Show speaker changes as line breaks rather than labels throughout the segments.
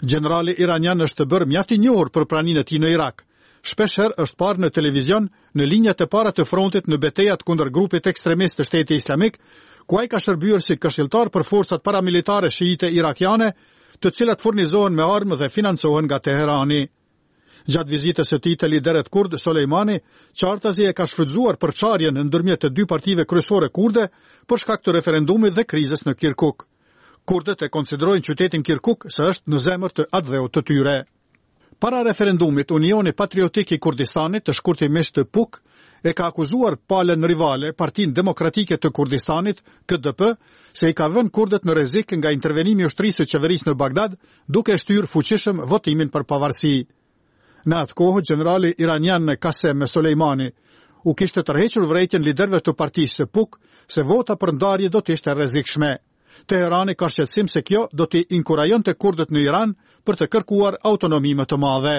Generali iranian është bërë mjaft i njohur për praninë e tij në Irak. Shpeshherë është parë në televizion në linjat e para të frontit në betejat kundër grupit ekstremist të Shtetit Islamik, ku ai ka shërbyer si këshilltar për forcat paramilitare shiite irakiane, të cilat furnizohen me armë dhe financohen nga Teherani. Gjatë vizitës së tij te lideret kurd Soleimani, qartazi e ka shfrytzuar përçarjen ndërmjet të dy partive kryesore kurde për shkak të referendumit dhe krizës në Kirkuk. Kurdët e konsiderojnë qytetin Kirkuk se është në zemër të atdheut të tyre. Para referendumit, Unioni Patriotik i Kurdistanit, të shkurtimisht PUK, e ka akuzuar palën rivale, Partinë Demokratike të Kurdistanit, KDP, se i ka vënë kurdët në rrezik nga intervenimi i ushtrisë së qeverisë në Bagdad, duke shtyrë fuqishëm votimin për pavarësi. Në atë kohë, generali iranian Qasem Soleimani u kishte tërhequr vërejtjen liderëve të partisë së PUK se vota për ndarje do të ishte rrezikshme. Teherani ka shqetësim se kjo do t'i inkurajonte kurdët në Iran për të kërkuar autonomi më të madhe.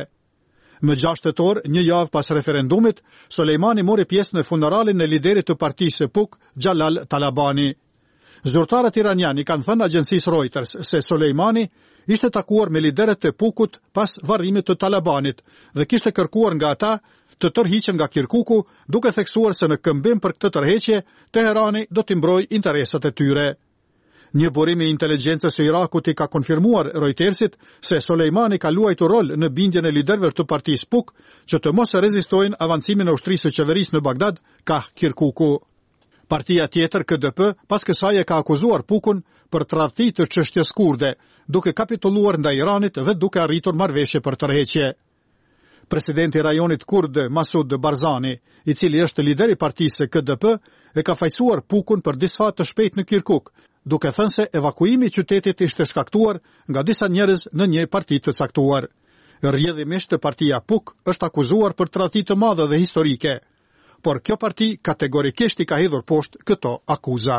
Më 6 tetor, një javë pas referendumit, Soleimani mori pjesë në funeralin e liderit të partisë së PUK, Jalal Talabani. Zyrtarët iraniani kanë thënë agjencisë Reuters se Soleimani ishte takuar me liderët e PUK-ut pas varrimit të Talabanit dhe kishte kërkuar nga ata të tërhiqen nga Kirkuku, duke theksuar se në këmbim për këtë tërheqje, Teherani do t'i mbrojë interesat e tyre. Një burim i inteligjencës së Irakut i ka konfirmuar Reutersit se Soleimani ka luajtur rol në bindjen e liderëve të partisë PUK që të mos rezistojnë avancimin e ushtrisë së qeverisë në Bagdad ka Kirkuku. Partia tjetër, KDP, pas kësaj e ka akuzuar PUK-un për tradhti të çështjes kurde, duke kapitulluar ndaj Iranit dhe duke arritur marrëveshje për tërheqje. Presidenti i rajonit kurd Masud Barzani, i cili është lideri i partisë KDP, e ka fajsuar PUK-un për disfat të shpejt në Kirkuk, duke thënë se evakuimi i qytetit ishte shkaktuar nga disa njerëz në një parti të caktuar. Rrjedhimisht partia PUK është akuzuar për tradhti të madhe dhe historike, por kjo parti kategorikisht i ka hedhur poshtë këto akuza.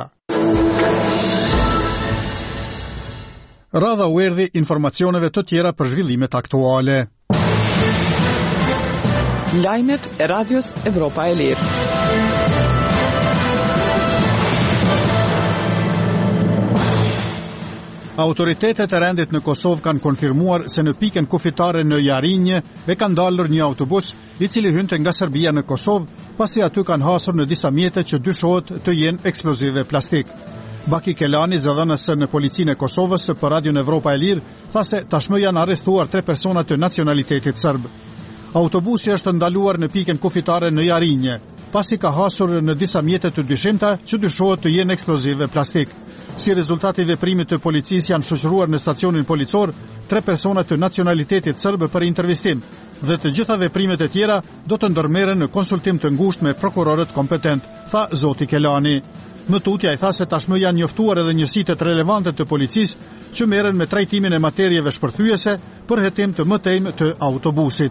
Radha u erdhi informacioneve të tjera për zhvillimet aktuale.
Lajmet e Radios Evropa e Lirë.
Autoritetet e rendit në Kosovë kanë konfirmuar se në pikën kufitare në Jarinje e kanë dalur një autobus i cili hynte nga Serbia në Kosovë, pasi aty kanë hasur në disa mjete që dyshohet të jenë eksplozive plastik. Baki Kelani, zëdhënës në policinë e Kosovës për Radion Evropa e Lirë, tha se tashmë janë arrestuar 3 persona të nacionalitetit serb. Autobusi është ndaluar në pikën kufitare në Jarinje, pasi ka hasur në disa mjete të dyshimta që dyshohet të jenë eksplozive plastik. Si rezultati i veprimit të policisë janë shoqëruar në stacionin policor 3 persona të nacionalitetit serb për intervistim dhe të gjitha veprimet e tjera do të ndërmerren në konsultim të ngushtë me prokurorët kompetent, tha zoti Kelani. Më tutje ai tha se tashmë janë njoftuar edhe njësitë relevante të policisë që merren me trajtimin e materieve shpërthyese për hetim të mëtejmë të autobusit.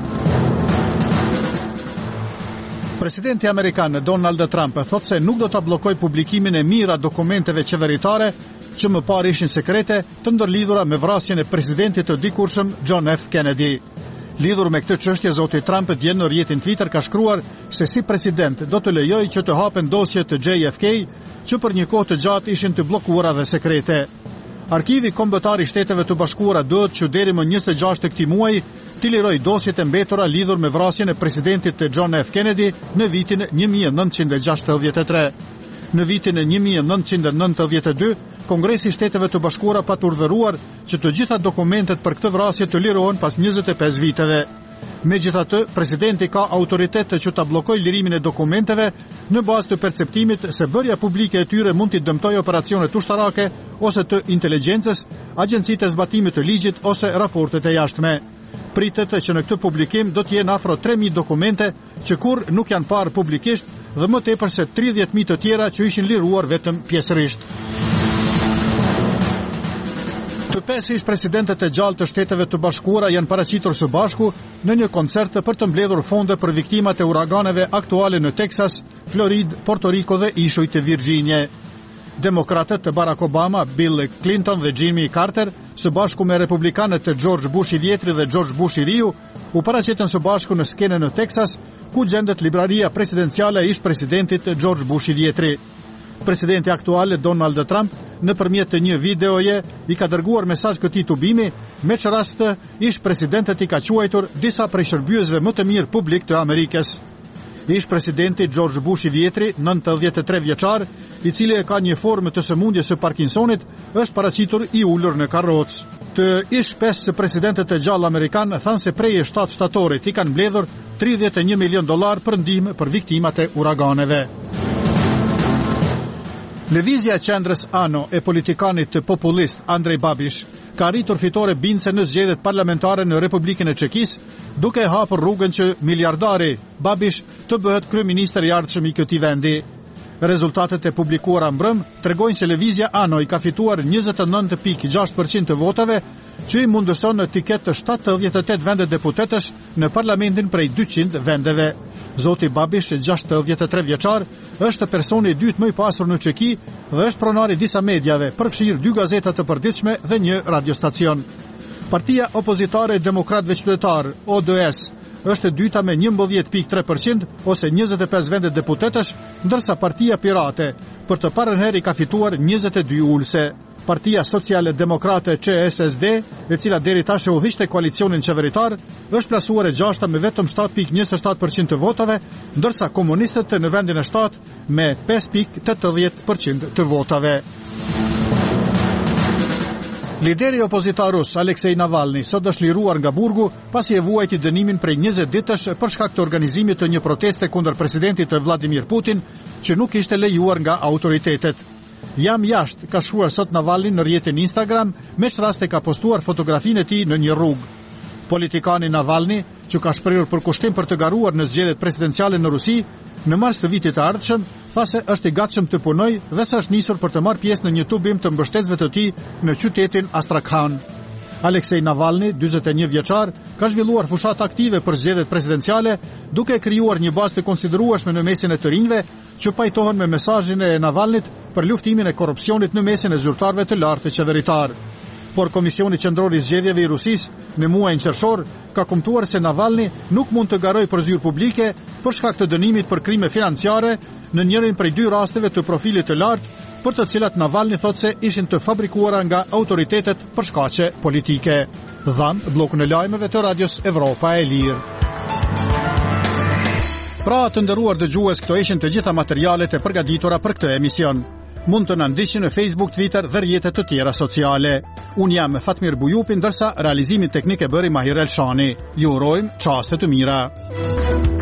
Presidenti amerikan Donald Trump thotë se nuk do ta bllokojë publikimin e mira dokumenteve qeveritare që më parë ishin sekrete të ndërlidhura me vrasjen e presidentit të dikurshëm John F. Kennedy. Lidhur me këtë çështje, zoti Trump dje në rrjetin Twitter ka shkruar se si president do të lejojë që të hapen dosjet të JFK që për një kohë të gjatë ishin të bllokuara dhe sekrete. Arkivi kombëtar i Shteteve të Bashkuara duhet që deri më 26 të këtij muaji t'i lirojë dosjet e mbetura lidhur me vrasjen e presidentit të John F. Kennedy në vitin 1963. Në vitin 1992, Kongresi i Shteteve të Bashkuara pa urdhëruar që të gjitha dokumentet për këtë vrasje të lirohen pas 25 viteve. Megjithatë, presidenti ka autoritet që ta bllokojë lirimin e dokumenteve në bazë të perceptimit se bërja publike e tyre mund t'i dëmtojë operacionet ushtarake ose të inteligjencës, agjencitë e zbatimit të ligjit ose raportet e jashtme. Pritet që në këtë publikim do të jenë afro 3.000 dokumente që kur nuk janë parë publikisht dhe më tepër se 30.000 të tjera që ishin liruar vetëm pjesërisht. Të 5 ish presidentet e gjallë të Shteteve të Bashkuara janë paraqitur së bashku në një koncert për të mbledhur fonde për viktimat e uraganeve aktuale në Texas, Floridë, Porto Rico dhe ishujt e Virginie. Demokratët Barack Obama, Bill Clinton dhe Jimmy Carter, së bashku me republikanët George Bush i Vjetri dhe George Bush i Riu, u paraqiten së bashku në skenën në Texas, ku gjendet libraria presidenciale e ish presidentit George Bush i Vjetri. Presidenti aktual Donald Trump nëpërmjet të një videoje i ka dërguar mesazh këtij tubimi, me që rast ish presidentet i ka quajtur disa prej shërbyesve më të mirë publik të Amerikës. Ish presidenti George Bush i vjetri, 93 vjeçar, i cili e ka një formë të sëmundjes së Parkinsonit, është paraqitur i ulur në karrocë. Të ish 5 presidentet e gjallë amerikan thanë se prej 7 shtatorit i kanë mbledhur $31 milion për ndihmë për viktimat e uraganeve. Lëvizja e qendrës ANO e politikanit populist Andrej Babiš ka arritur fitore bindëse në zgjedhjet parlamentare në Republikën e Çekisë, duke hapur rrugën që miliardari Babiš të bëhet kryeministër i ardhshëm i këtij vendi. Rezultatet e publikuara mbrëm tregojnë se lëvizja ANO i ka fituar 29.6% të votave, që i mundëson të ketë 78 vende deputetësh në parlamentin prej 200 vendeve. Zoti Babiš, 63 vjeçar, është personi i dytë më i pasur në Çeki dhe është pronari disa medjave, përfshirë 2 gazeta të përditshme dhe një radiostacion. Partia opozitare e Demokratëve Qytetar, ODS, është e dyta me 11.3% ose 25 vende deputetësh, ndërsa Partia Pirate për të parën herë i ka fituar 22 ulëse. Partia Sociale Demokrate CSSD, e cila deri tash e udhëhiqte koalicionin qeveritar, është plasuar e 6-ta me vetëm 7.27% të votave, ndërsa komunistët në vendin e 7 me 5.80% të votave. Lideri opozitar rus Aleksej Navalny sot është liruar nga burgu pasi e vuajti dënimin prej 20 ditësh për shkak të organizimit të një proteste kundër presidentit Vladimir Putin që nuk ishte lejuar nga autoritetet. Jam jashtë, ka shkruar sot Navalny në rrjetin Instagram, me çraste ka postuar fotografinë e tij në një rrugë. Politikani Navalny, që ka shprehur përkushtim për të garuar në zgjedhjet presidenciale në Rusi, në mars të vitit të ardhshëm, tha se është i gatshëm të punojë dhe se është nisur për të marrë pjesë në një tubim të mbështetësve të tij në qytetin Astrakhan. Aleksej Navalny, 41 vjeçar, ka zhvilluar fushat aktive për zgjedhjet presidenciale, duke krijuar një bazë të konsiderueshme në mesin e të rinjve, që pajtohen me mesazhin e Navalnyt për luftimin e korrupsionit në mesin e zyrtarëve të lartë qeveritar. Por Komisioni Qendror i Zgjedhjeve i Rusisë në muajin qershor ka kumtuar se Navalny nuk mund të garojë për zyrë publike për shkak të dënimit për krime financiare në njërin prej 2 rasteve të profilit të lartë, për të cilat Navalny thotë se ishin të fabrikuara nga autoritetet për shkaqe politike. Dhan bllokun e lajmeve të Radios Evropa e Lirë. Pra të nderuar dëgjues, këto ishin të gjitha materialet e përgatitura për këtë emision. Mund të na ndiqni në Facebook, Twitter dhe rrjetet të tjera sociale. Unë jam Fatmir Bujupi, ndërsa realizimin teknik e bëri Mahir Elshani. Ju urojmë çaste të mira.